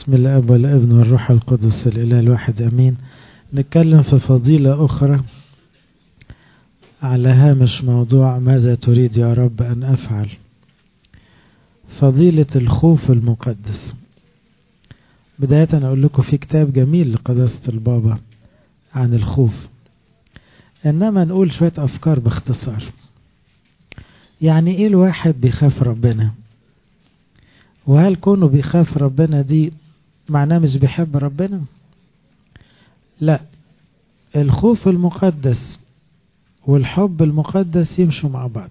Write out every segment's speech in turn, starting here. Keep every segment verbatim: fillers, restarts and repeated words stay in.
بسم الاب والابن والروح القدس الاله الواحد امين. نتكلم في فضيلة اخرى على هامش موضوع ماذا تريد يا رب ان افعل. فضيلة الخوف المقدس. بداية اقول لكم في كتاب جميل لقداسة البابا عن الخوف، انما نقول شوية افكار باختصار. يعني ايه الواحد بيخاف ربنا؟ وهل كونه بيخاف ربنا دي معناه مش بيحب ربنا؟ لا، الخوف المقدس والحب المقدس يمشوا مع بعض.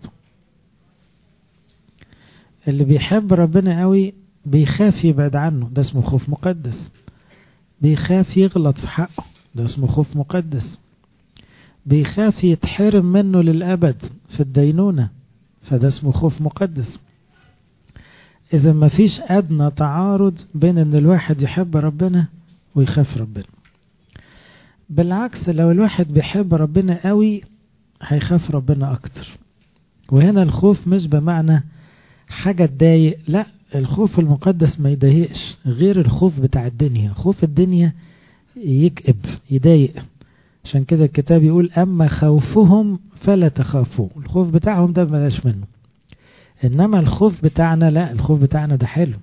اللي بيحب ربنا قوي بيخاف يبعد عنه، ده اسمه خوف مقدس. بيخاف يغلط في حقه، ده اسمه خوف مقدس. بيخاف يتحرم منه للأبد في الدينونة، فده اسمه خوف مقدس. إذا ما فيش أدنى تعارض بين أن الواحد يحب ربنا ويخاف ربنا. بالعكس، لو الواحد بيحب ربنا قوي هيخاف ربنا أكتر. وهنا الخوف مش بمعنى حاجة تضايق، لا، الخوف المقدس ما يضايقش، غير الخوف بتاع الدنيا. خوف الدنيا يكئب يضايق، عشان كده الكتاب يقول أما خوفهم فلا تخافوا. الخوف بتاعهم ده بلاش منه، إنما الخوف بتاعنا لا، الخوف بتاعنا ده حلو.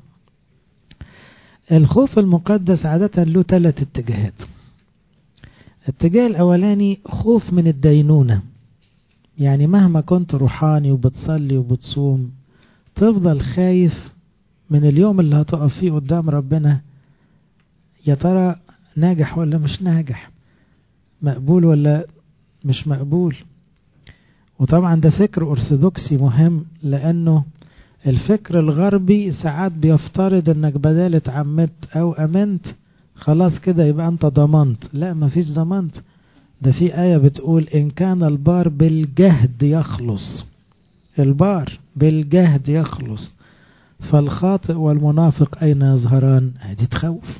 الخوف المقدس عادة له ثلاث اتجاهات. الاتجاه الأولاني خوف من الدينونة، يعني مهما كنت روحاني وبتصلي وبتصوم تفضل خايف من اليوم اللي هتقف فيه قدام ربنا، يا ترى ناجح ولا مش ناجح، مقبول ولا مش مقبول. وطبعا ده فكر أرثوذكسي مهم، لأنه الفكر الغربي ساعات بيفترض انك بدال اتعمدت او امنت خلاص كده يبقى انت ضمنت. لا، مفيش ضمنت. ده في آية بتقول إن كان البار بالجهد يخلص، البار بالجهد يخلص فالخاطئ والمنافق أين يظهران؟ هذه تخوف.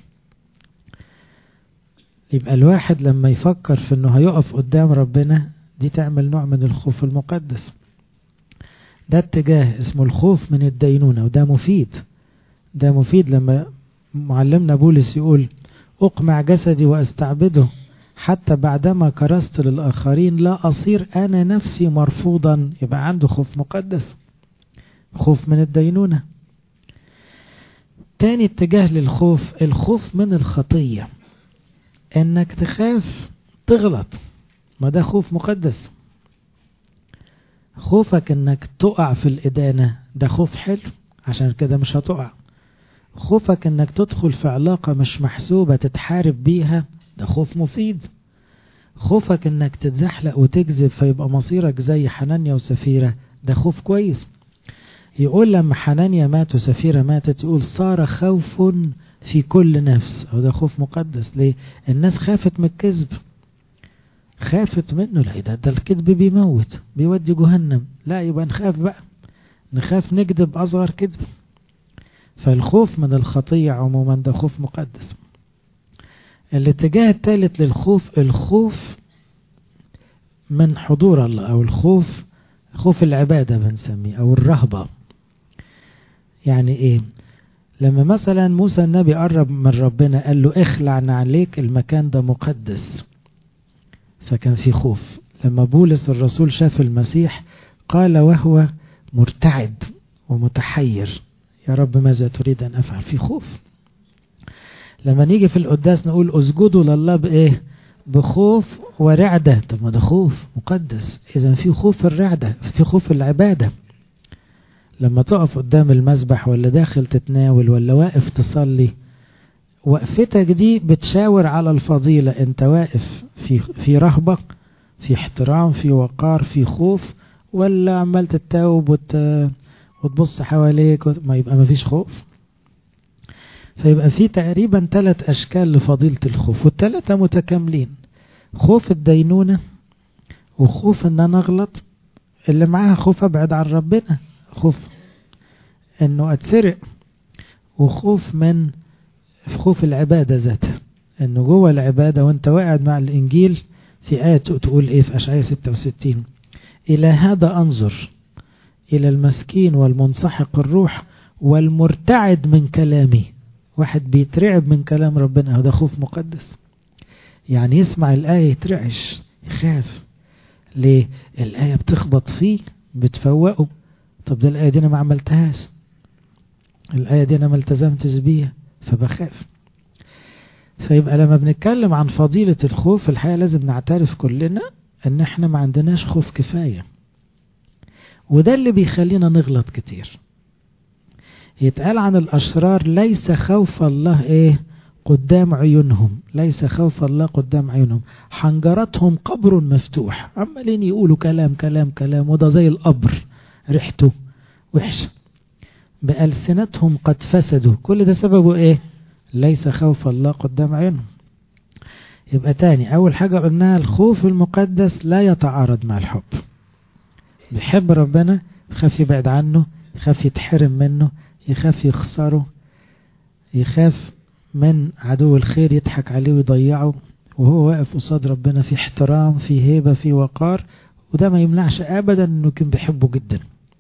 يبقى الواحد لما يفكر في انه هيقف قدام ربنا دي تعمل نوع من الخوف المقدس. ده اتجاه اسمه الخوف من الدينونة، وده مفيد. ده مفيد لما معلمنا بولس يقول أقمع جسدي وأستعبده حتى بعدما كرست للآخرين لا أصير أنا نفسي مرفوضا. يبقى عنده خوف مقدس، خوف من الدينونة. تاني اتجاه للخوف الخوف من الخطية، انك تخاف تغلط، ما ده خوف مقدس. خوفك انك تقع في الإدانة ده خوف حلو، عشان كده مش هتقع. خوفك انك تدخل في علاقة مش محسوبة تتحارب بيها ده خوف مفيد. خوفك انك تتزحلق وتكذب فيبقى مصيرك زي حنانيا وسفيرة ده خوف كويس. يقول لما حنانيا مات وسفيرة ماتت يقول صار خوف في كل نفس، وده خوف مقدس. ليه؟ الناس خافت من الكذب، خافت منه. لا، ده, ده الكذب بيموت بيودي جهنم، لا يبقى نخاف بقى، نخاف نكذب أصغر كذب. فالخوف من الخطية عموما ده خوف مقدس. الاتجاه الثالث للخوف الخوف من حضور الله، أو الخوف خوف العبادة بنسميه، أو الرهبة. يعني إيه؟ لما مثلا موسى النبي قرب من ربنا قال له اخلع نعليك المكان ده مقدس، فكان في خوف. لما بولس الرسول شاف المسيح قال وهو مرتعد ومتحير يا رب ماذا تريد أن أفعل؟ في خوف. لما نيجي في القداس نقول اسجدوا لله بإيه؟ بخوف ورعدة. طب ما ده خوف مقدس. إذا في خوف الرعدة، في خوف العبادة. لما تقف قدام المسبح ولا داخل تتناول ولا واقف تصلي، وقفتك دي بتشاور على الفضيلة. انت واقف في في رهبة، في احترام، في وقار، في خوف، ولا عمال تتاوب وت... وتبص حواليك وت... ما يبقى ما فيش خوف. فيبقى في تقريبا ثلاث أشكال لفضيلة الخوف، والثلاثة متكاملين. خوف الدينونة، وخوف ان انا اغلط، اللي معاها خوف ابعد عن ربنا، خوف انه اتسرق، وخوف من خوف العبادة ذاتها، انه جوه العبادة وانت واقعد مع الانجيل في آية تقول ايه في أشعياء ستة وستين الى هذا انظر الى المسكين والمنسحق الروح والمرتعد من كلامي واحد بيترعب من كلام ربنا، هو ده خوف مقدس. يعني يسمع الآية يترعش يخاف. ليه؟ الآية بتخبط فيه بتفوقه. طب ده الآية دي أنا ما عملتهاش، الآية دي أنا ما التزمتش بيها، فبخاف. فيبقى لما بنتكلم عن فضيلة الخوف الحقيقة لازم نعترف كلنا ان احنا ما عندناش خوف كفاية، وده اللي بيخلينا نغلط كتير. يتقال عن الأشرار ليس خوف الله ايه قدام عيونهم، ليس خوف الله قدام عيونهم، حنجرتهم قبر مفتوح، عمالين يقولوا كلام كلام كلام، وده زي القبر ريحته وحشة، بألسنتهم قد فسدوا. كل ده سببه ايه؟ ليس خوف الله قدام عيونهم. يبقى تاني أول حاجة قلناها الخوف المقدس لا يتعارض مع الحب. بيحب ربنا يخاف يبعد عنه، يخاف يتحرم منه، يخاف يخسره، يخاف من عدو الخير يضحك عليه ويضيعه، وهو واقف قصاد ربنا في احترام في هيبة في وقار، وده ما يمنعش أبدا أنه كان بيحبه جدا.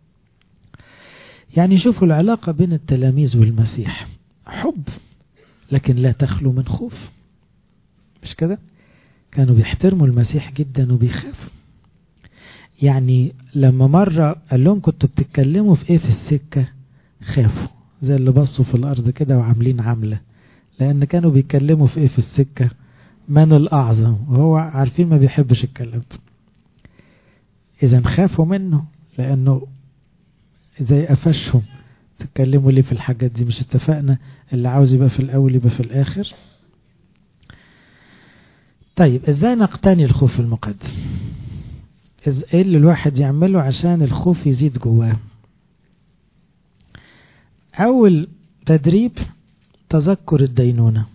يعني شوفوا العلاقة بين التلاميذ والمسيح حب لكن لا تخلو من خوف، مش كده؟ كانوا بيحترموا المسيح جدا وبيخافوا. يعني لما مرة قال لهم كنتوا بتتكلموا في ايه في السكة، خافوا زي اللي بصوا في الارض كده وعاملين عملة، لان كانوا بيتكلموا في ايه في السكة، من الاعظم، وهو عارفين ما بيحبش الكلام ده. اذا خافوا منه لانه زي قفشهم، تتكلموا ليه في الحاجات دي؟ مش اتفقنا اللي عاوز يبقى في الاول يبقى في الاخر؟ طيب ازاي نقتني الخوف المقدس؟ ايه اللي الواحد يعمله عشان الخوف يزيد جواه؟ اول تدريب تذكر الدينونة.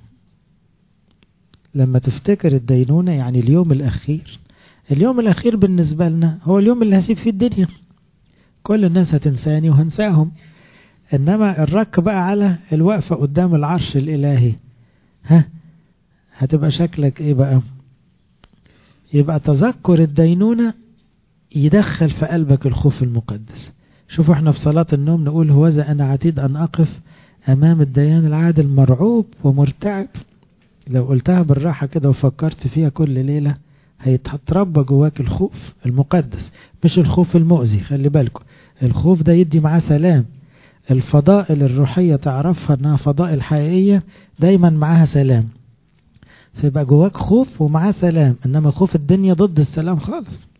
لما تفتكر الدينونة يعني اليوم الاخير، اليوم الاخير بالنسبة لنا هو اليوم اللي هسيب فيه الدنيا، كل الناس هتنساني وهنساهم، انما الرك بقى على الوقفة قدام العرش الالهي، ها هتبقى شكلك ايه بقى؟ يبقى تذكر الدينونة يدخل في قلبك الخوف المقدس. شوفوا احنا في صلاة النوم نقول هوذا انا عتيد ان اقف امام الديان العادل مرعوب ومرتعب. لو قلتها بالراحة كده وفكرت فيها كل ليلة هيتربى جواك الخوف المقدس، مش الخوف المؤذي. خلي بالكم الخوف ده يدي معاه سلام. الفضائل الروحية تعرفها انها فضائل حقيقية دايما معاها سلام، فيبقى جواك خوف ومعاه سلام، انما خوف الدنيا ضد السلام خالص.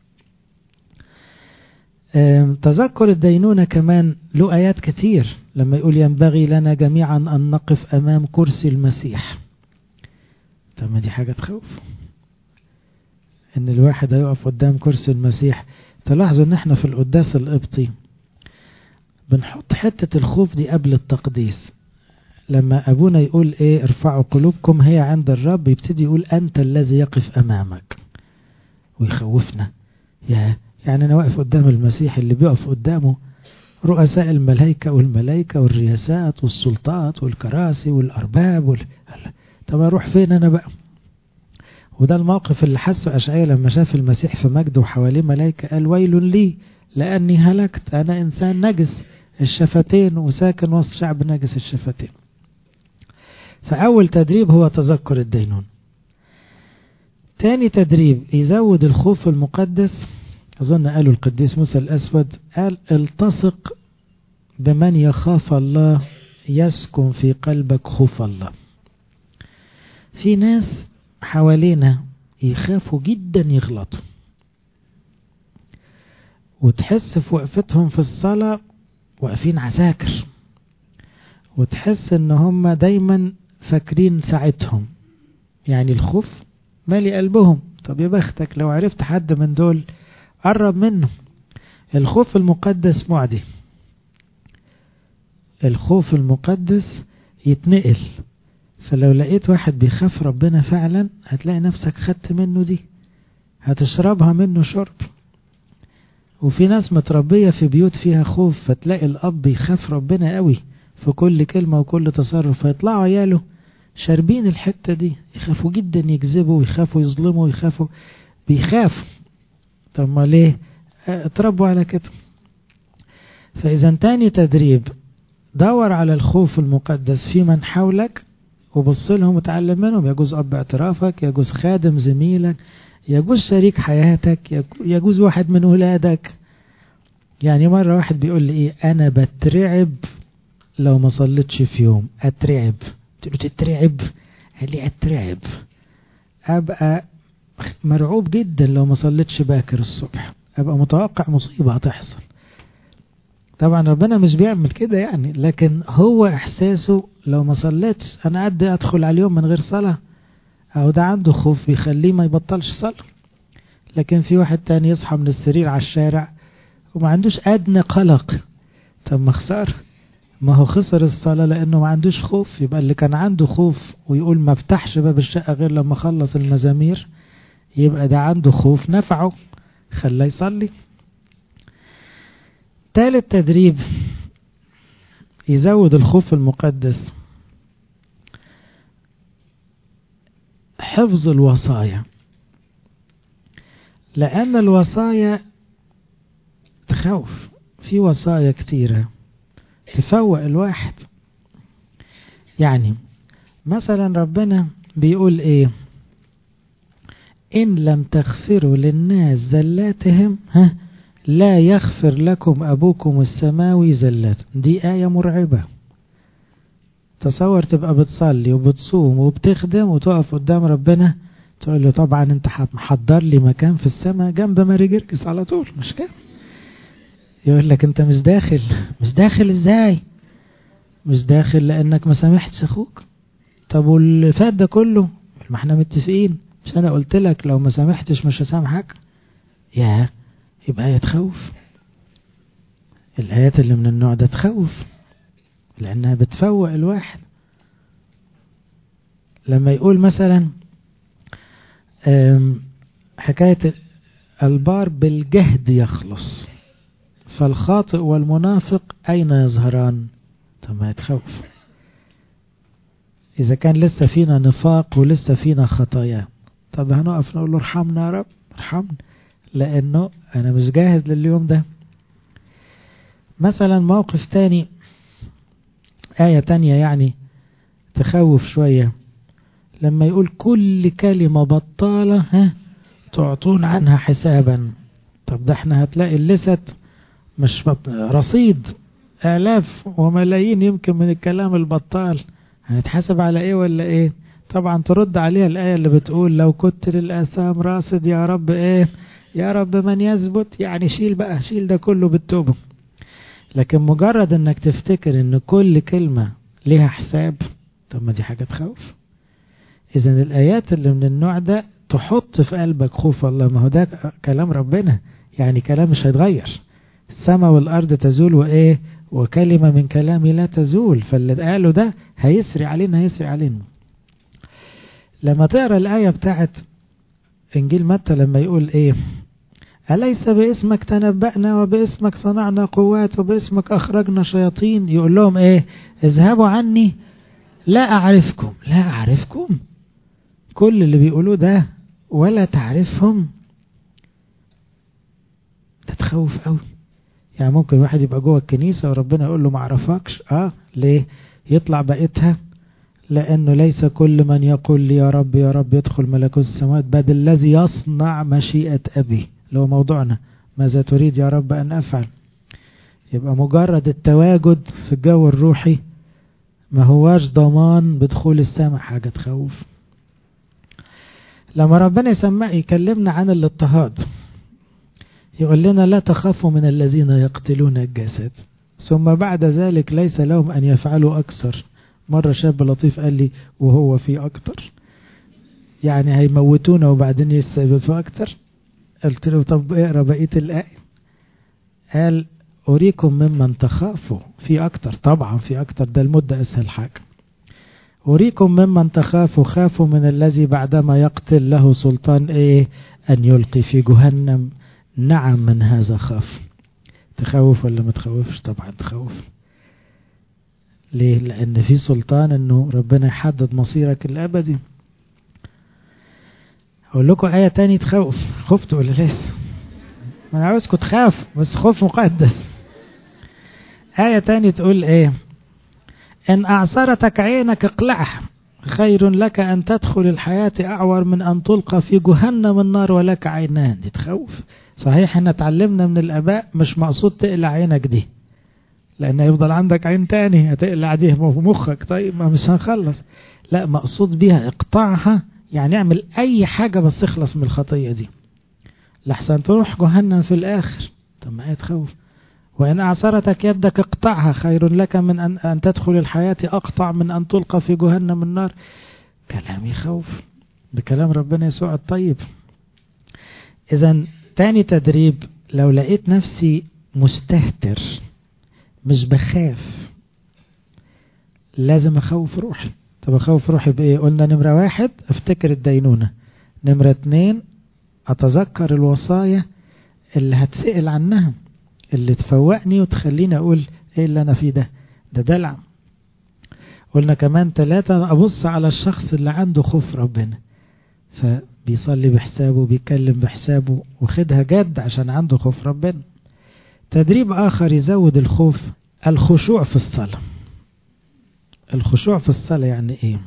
تذكر الدينونة كمان له آيات كتير، لما يقول ينبغي لنا جميعا أن نقف أمام كرسي المسيح. طب ما دي حاجة تخوف ان الواحد هيقف قدام كرسي المسيح. تلاحظوا ان احنا في القداس القبطي بنحط حتة الخوف دي قبل التقديس. لما ابونا يقول ايه ارفعوا قلوبكم هي عند الرب، يبتدي يقول انت الذي يقف امامك، ويخوفنا. يا يعني انا واقف قدام المسيح اللي بيقف قدامه رؤساء الملائكة والملائكة والرياسات والسلطات والكراسي والارباب وال... طب اروح فين انا بقى؟ وده الموقف اللي حسه أشعياء لما شاف المسيح في مجد وحواليه ملائكة، قال ويل لي لأني هلكت، أنا إنسان نجس الشفتين وساكن وسط شعب نجس الشفتين. فأول تدريب هو تذكر الدينون. تاني تدريب يزود الخوف المقدس، أظن قالوا القديس موسى الأسود، قال التصق بمن يخاف الله يسكن في قلبك خوف الله. في ناس حوالينا يخافوا جدا يغلطوا، وتحس في وقفتهم في الصلاة واقفين عساكر، وتحس ان هم دايما فاكرين ساعتهم، يعني الخوف مالي قلبهم. طب يا بختك لو عرفت حد من دول قرب منه. الخوف المقدس معدي، الخوف المقدس يتنقل. فلو لقيت واحد بيخاف ربنا فعلا هتلاقي نفسك خدت منه دي، هتشربها منه شرب. وفي ناس متربية في بيوت فيها خوف، فتلاقي الأب يخاف ربنا قوي في كل كلمة وكل تصرف، فيطلعوا عياله شاربين الحتة دي، يخافوا جدا يكذبوا ويخافوا يظلموا ويخافوا بيخافوا. طب ما ليه؟ اتربوا على كده. فإذا تاني تدريب دور على الخوف المقدس في من حولك وبص لهم وتعلم منهم. يجوز أب اعترافك، يجوز خادم زميلك، يجوز شريك حياتك، يجوز واحد من ولادك. يعني مرة واحد بيقول لي ايه، انا بترعب لو ما صليتش في يوم. اترعب؟ قلت له تترعب؟ قال لي اترعب، ابقى مرعوب جدا لو ما صليتش باكر الصبح، ابقى متوقع مصيبة هتحصل. طبعا ربنا مش بيعمل كده يعني، لكن هو احساسه لو ما صليتش انا قد ادخل على اليوم من غير صلاة، او ده عنده خوف بيخليه ما يبطلش صلاة. لكن في واحد تاني يصحى من السرير على الشارع وما عندوش ادنى قلق. طب ما خسر، ما هو خسر الصلاة لانه ما عندوش خوف. يبقى اللي كان عنده خوف ويقول ما افتحش باب الشقة غير لما خلص المزامير، يبقى ده عنده خوف نفعه خلاه يصلي. ثالث تدريب يزود الخوف المقدس، حفظ الوصايا. لأن الوصايا تخوف، في وصايا كتيرة تفوق الواحد. يعني مثلا ربنا بيقول ايه، إن لم تغفروا للناس زلاتهم ها لا يغفر لكم أبوكم السماوي زلات. دي آية مرعبة. تصور تبقى بتصلي وبتصوم وبتخدم وتقف قدام ربنا تقول له طبعا انت محضر لي مكان في السماء جنب ماري جرجس على طول، مش كده؟ يقول لك انت مش داخل. مش داخل ازاي؟ مش داخل لانك ما سامحتش اخوك. طب واللي فات ده كله ما احنا متفقين، مش انا قلت لك لو ما سامحتش مش هسامحك؟ يا يبقى هي تخوف. الآيات اللي من النوع ده تخوف لأنها بتفوق الواحد. لما يقول مثلا حكاية البار بالجهد يخلص فالخاطئ والمنافق أين يظهران؟ طب ما يتخوف. إذا كان لسه فينا نفاق ولسه فينا خطايا، طب هنقف نقول له ارحمنا يا رب ارحمنا، لأنه أنا مش جاهز لليوم ده. مثلا موقف تاني، آية تانية يعني تخوف شوية، لما يقول كل كلمة بطالة ها تعطون عنها حسابا. طب ده احنا هتلاقي اللست مش رصيد آلاف وملايين يمكن من الكلام البطال، هنتحاسب على ايه ولا ايه؟ طبعا ترد عليها الآية اللي بتقول لو كنت للآثام راصد يا رب ايه، يا رب من يثبت، يعني شيل بقى، شيل ده كله بالتوبة. لكن مجرد انك تفتكر ان كل كلمة ليها حساب، طب ما دي حاجة تخوف. اذن الآيات اللي من النوع ده تحط في قلبك خوف الله. ما هو ده كلام ربنا، يعني كلام مش هيتغير. السماء والأرض تزول وإيه وكلمة من كلامي لا تزول. فاللي قاله ده هيسري علينا هيسري علينا. لما تقرأ الآية بتاعت إنجيل متى لما يقول إيه، أليس باسمك تنبأنا وباسمك صنعنا قوات وباسمك أخرجنا شياطين، يقول لهم إيه، اذهبوا عني لا أعرفكم. لا أعرفكم؟ كل اللي بيقولوه ده ولا تعرفهم؟ تتخوف قوي. يعني ممكن واحد يبقى جوه الكنيسة وربنا يقول له ما اعرفكش. اه ليه؟ يطلع بقيتها لأنه ليس كل من يقول لي يا رب يا رب يدخل ملكوت السماوات بل الذي يصنع مشيئة أبي، اللي هو موضوعنا، ماذا تريد يا رب أن أفعل. يبقى مجرد التواجد في الجو الروحي ما هواش ضمان بدخول السماء، حاجة تخوف. لما ربنا يسمع يكلمنا عن الاضطهاد يقول لنا لا تخافوا من الذين يقتلون الجسد ثم بعد ذلك ليس لهم أن يفعلوا أكثر. مرة شاب لطيف قال لي وهو في أكتر، يعني هيموتونا وبعدين يستيبوا أكتر. قلت له طب اقرأ بقية الآية. قال أريكم ممن تخافوا في أكتر. طبعا في أكتر، ده المدة أسهل حاجة. أريكم ممن تخافوا خافوا من الذي بعدما يقتل له سلطان إيه أن يلقي في جهنم. نعم من هذا خاف. تخوف ولا ما تخوفش؟ طبعا تخوف. ليه؟ لأن في سلطان أنه ربنا يحدد مصيرك الأبدي. أقول لكم آية تاني تخوف. خفتوا ولا لسه؟ ما أنا عاوزكم تخاف بس خوف مقدس. آية تاني تقول إيه، إن أعصرتك عينك اقلعها، خير لك أن تدخل الحياة أعور من أن تلقى في جهنم النار ولك عينان. دي تخوف. صحيح احنا اتعلمنا من الآباء مش مقصود تقلع عينك دي، لأن يفضل عندك عين تاني هتقلع دي في مخك، طيب ما مش هنخلص. لا، مقصود بيها اقطعها، يعني اعمل أي حاجة بس اخلص من الخطية دي لحسن تروح جهنم في الآخر. طب ما هي تخوف. وإن أعصرتك يدك اقطعها، خير لك من أن, أن تدخل الحياة أقطع من أن تلقى في جهنم النار. كلام يخوف، بكلام ربنا يسوع الطيب. إذن تاني تدريب، لو لقيت نفسي مستهتر مش بخاف، لازم أخوف روحي. طب أخوف روحي بإيه؟ قلنا نمرة واحد افتكر الدينونة، نمرة اتنين أتذكر الوصايا اللي هتسأل عنها، اللي تفوقني وتخليني أقول إيه اللي أنا فيه ده ده دلع. قلنا كمان ثلاثة أبص على الشخص اللي عنده خوف ربنا، فبيصلي بحسابه، بيكلم بحسابه، وخدها جد عشان عنده خوف ربنا. تدريب آخر يزود الخوف، الخشوع في الصلاة. الخشوع في الصلاة يعني إيه؟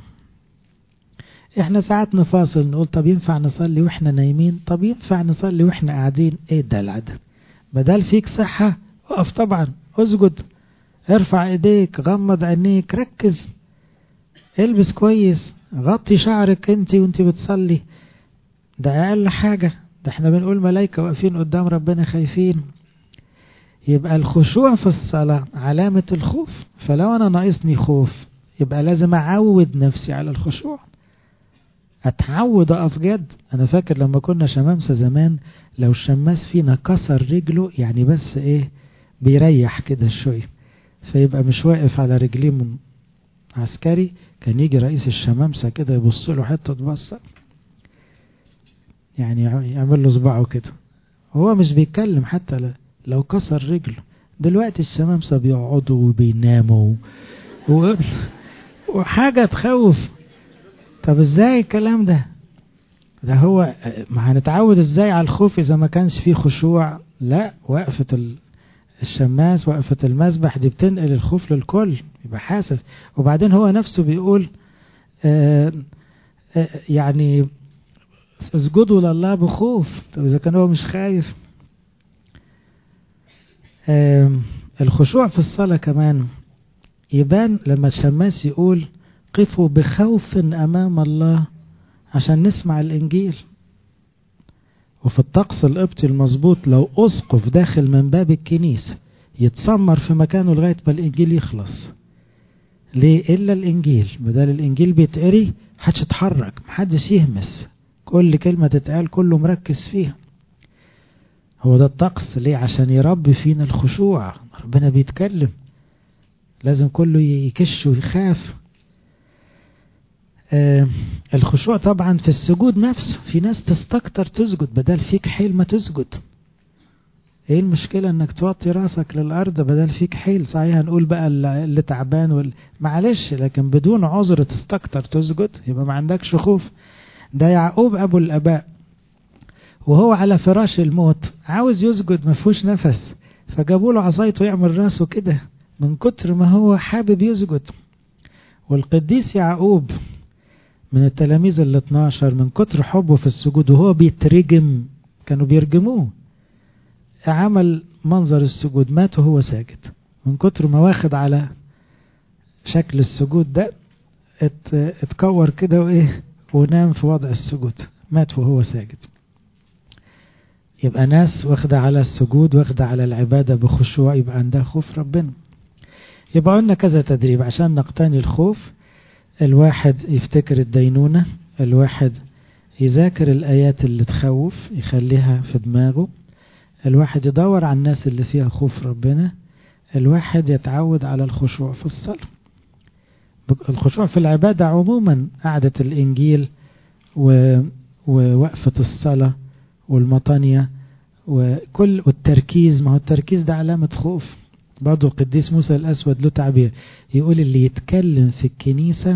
إحنا ساعات نفاصل نقول طب ينفع نصلي وإحنا نايمين، طب ينفع نصلي وإحنا قاعدين. إيه الدلع ده؟ بدل فيك صحة وقف طبعا، اسجد، ارفع ايديك، غمض عينيك، ركز، البس كويس، غطي شعرك انت وانت بتصلي. ده اقل حاجة، ده احنا بنقول ملايكة واقفين قدام ربنا خايفين. يبقى الخشوع في الصلاة علامة الخوف. فلو انا ناقصني خوف يبقى لازم اعود نفسي على الخشوع، اتعود اقف جد. انا فاكر لما كنا شمامسة زمان، لو الشماس فينا كسر رجله يعني بس ايه بيريح كده شوية، فيبقى مش واقف على رجليه من عسكري، كان يجي رئيس الشمامسة كده يبص له حتة بصة، يعني يعمل له صباعه كده، هو مش بيتكلم حتى لو كسر رجله. دلوقتي الشمامسة بيقعدوا وبيناموا و... وحاجة تخوف. طب ازاي الكلام ده؟ ده هو ما هنتعود ازاي على الخوف اذا ما كانش فيه خشوع؟ لا، وقفة الشماس، وقفة المسبح دي بتنقل الخوف للكل، يبقى حاسس. وبعدين هو نفسه بيقول آآ آآ يعني اسجدوا لله بخوف. طب اذا كان هو مش خايف. الخشوع في الصلاة كمان يبان لما الشماس يقول قفوا بخوف امام الله عشان نسمع الانجيل. وفي الطقس القبطي المظبوط لو اسقف داخل من باب الكنيسة يتسمر في مكانه لغاية ما الانجيل يخلص. ليه؟ الا الانجيل، بدل الانجيل بيتقري محدش يتحرك، محدش يهمس، كل كلمة تتقال كله مركز فيها. هو ده الطقس. ليه؟ عشان يربي فينا الخشوع. ربنا بيتكلم، لازم كله يكش ويخاف. آه الخشوع طبعا في السجود نفسه، في ناس تستكتر تسجد، بدل فيك حيل ما تسجد. ايه المشكلة انك توطي راسك للارض بدل فيك حيل؟ صحيح هنقول بقى اللي تعبان وال... معلش، لكن بدون عذر تستكتر تسجد يبقى ما عندكش خوف. ده يعقوب ابو الاباء وهو على فراش الموت عاوز يسجد ما فيهوش نفس، فجابوا له عصايته يعمل راسه كده من كتر ما هو حابب يسجد. والقديس يعقوب من التلاميذ ال اتناشر من كتر حبه في السجود وهو بيترجم، كانوا بيرجموه، عمل منظر السجود، مات وهو ساجد من كتر ما واخد على شكل السجود ده، ات اتكور كده وايه ونام في وضع السجود، مات وهو ساجد. يبقى ناس واخدة على السجود، واخدة على العبادة بخشوع، يبقى عندها خوف ربنا. يبقى قلنا كذا تدريب عشان نقتني الخوف. الواحد يفتكر الدينونة، الواحد يذاكر الآيات اللي تخوف يخليها في دماغه، الواحد يدور على الناس اللي فيها خوف ربنا، الواحد يتعود على الخشوع في الصلاة. الخشوع في العبادة عموما، قعدة الإنجيل ووقفة الصلاة والمطانية وكل والتركيز. ما هو التركيز ده علامة خوف. برضو القديس موسى الأسود له تعبير يقول اللي يتكلم في الكنيسة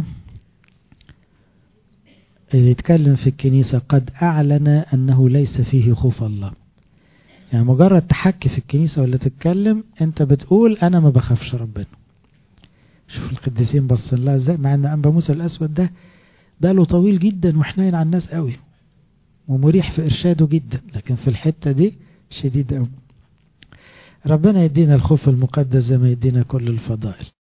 اللي يتكلم في الكنيسة قد أعلن أنه ليس فيه خوف الله. يعني مجرد تحكي في الكنيسة ولا تتكلم انت بتقول أنا ما بخافش ربنا. شوف القديسين بصين لها ازاي، مع ان أنبا موسى الأسود ده ده له طويل جدا وحنين على الناس قوي ومريح في إرشاده جدا، لكن في الحتة دي شديد قوي. ربنا يدينا الخوف المقدس زي ما يدينا كل الفضائل.